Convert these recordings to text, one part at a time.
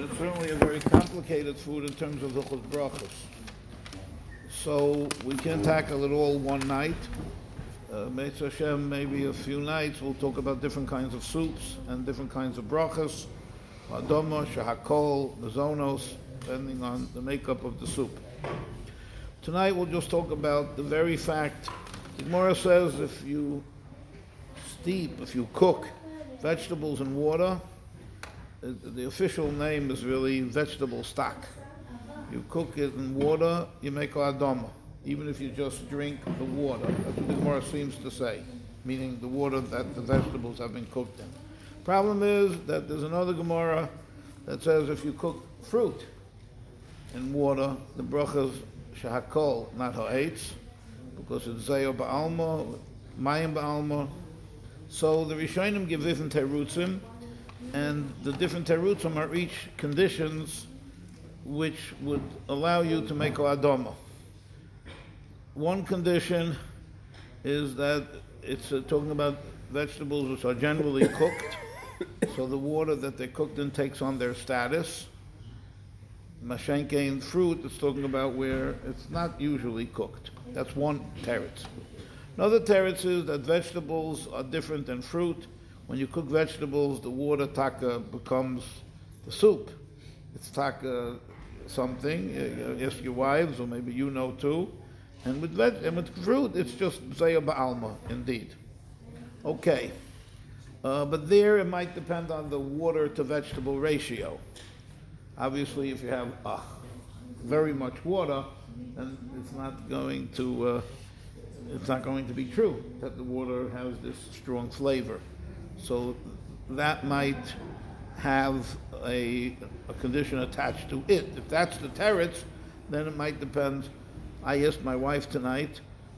it's certainly a very complicated food in terms of Hilchos Brachos. So we can't tackle it all one night. Meitz Hashem, maybe a few nights, we'll talk about different kinds of soups and different kinds of brachos, adoma, shahakol, mazonos, depending on the makeup of the soup. Tonight we'll just talk about the very fact. The Gemara says if you cook vegetables in water, the official name is really vegetable stock. You cook it in water, you make adoma. Even if you just drink the water. That's what the Gemara seems to say, meaning the water that the vegetables have been cooked in. Problem is that there's another Gemara that says if you cook fruit in water, the brachas shahakol, not ha'etz, because it's zeyo ba'alma, mayim ba'alma. So the Rishonim give different terutzim, and the different terutzim are each conditions which would allow you to make adoma. One condition is that it's talking about vegetables which are generally cooked, so the water that they're cooked in takes on their status. Mashenke in fruit, it's talking about where it's not usually cooked. That's one teretz. Another teretz is that vegetables are different than fruit. When you cook vegetables, the water taka becomes the soup. It's taka something. Ask your wives, or maybe you know too. And with fruit, it's just zeya ba'alma, indeed. Okay. But there it might depend on the water to vegetable ratio. Obviously, if you have very much water, then it's not going to be true that the water has this strong flavor. So that might have a condition attached to it. If that's the teretz, then it might depend. I asked my wife tonight,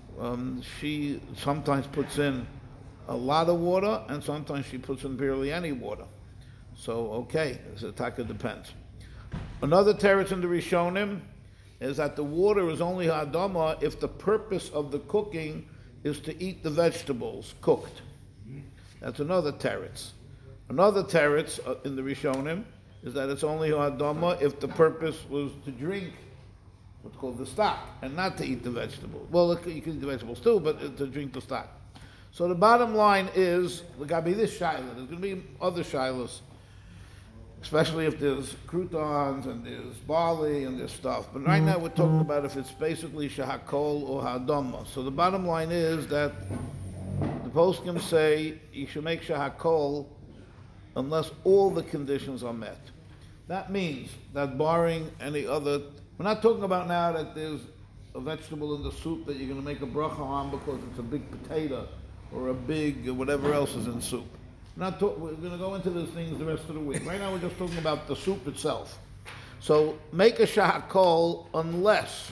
she sometimes puts in a lot of water and sometimes she puts in barely any water. So, okay, the taka depends. Another teretz in the Rishonim is that the water is only ha'adama if the purpose of the cooking is to eat the vegetables cooked. That's another teretz. Another teretz in the Rishonim is that it's only ha'adama if the purpose was to drink what's called the stock, and not to eat the vegetable. Well, you can eat the vegetables too, but to drink the stock. So the bottom line is, there's got to be this shiloh. There's going to be other shilohs, especially if there's croutons and there's barley and there's stuff. But right now we're talking about if it's basically shahakol or hadoma. So the bottom line is that the poskim say you should make shahakol unless all the conditions are met. That means that barring any other. We're not talking about now that there's a vegetable in the soup that you're going to make a bracha on because it's a big potato or a big whatever else is in soup. We're going to go into those things the rest of the week. Right now we're just talking about the soup itself. So make a shahakol unless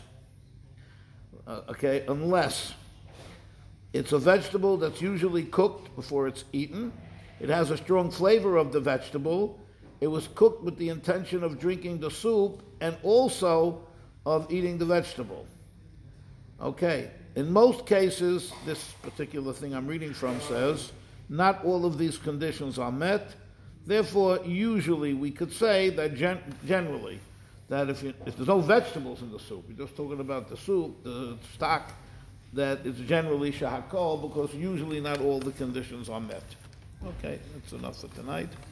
it's a vegetable that's usually cooked before it's eaten. It has a strong flavor of the vegetable. It was cooked with the intention of drinking the soup and also of eating the vegetable. Okay. In most cases, this particular thing I'm reading from says, not all of these conditions are met. Therefore, usually we could say that generally, that if there's no vegetables in the soup, we're just talking about the soup, the stock, that it's generally shahakol because usually not all the conditions are met. Okay, that's enough for tonight.